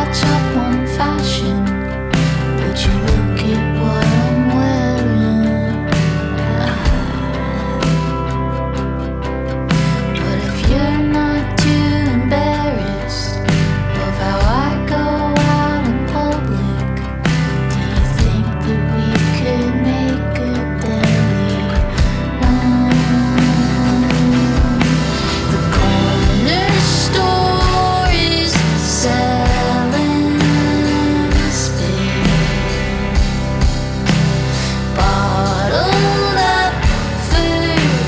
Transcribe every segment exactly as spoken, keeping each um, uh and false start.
catch up on fashion. Would you look at what I'm wearing? But if you're not too embarrassed of how I go out in public, do you think that we could make a deli run? The corner store is selling spit, bottled up for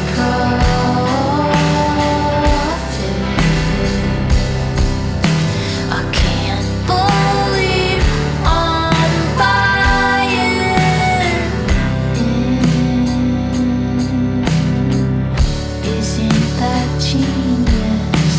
profit. I can't believe I'm buying it. Isn't that genius?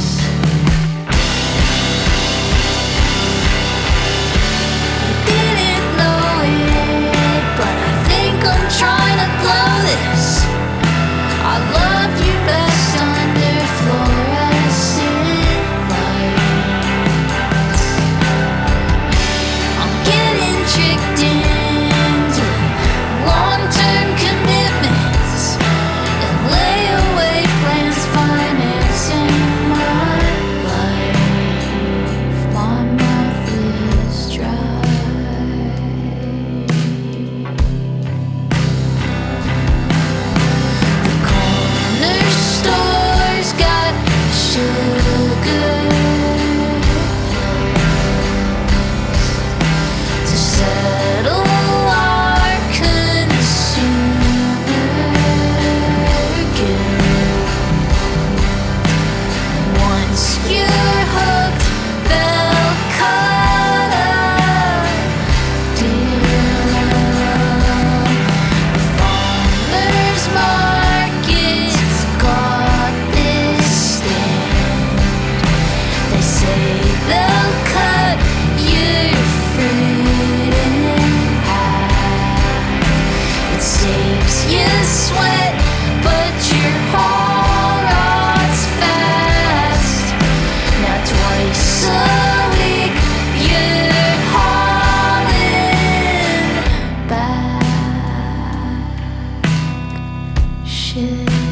You didn't know it, but I think I'm trying to blow this. I loved you best under fluorescent lights. I'm getting tricked into long-term commitments and layaway plans financing my life. My mouth is dry. The corner store's got sugar pills to settle our consumer guilt. And once you're hooked, they'll cut a deal. The farmer's market's got this stand. They say they'll cut your fruit in half. It saves you sweat, but your haul rots fast. Now twice a week you're hauling back shit.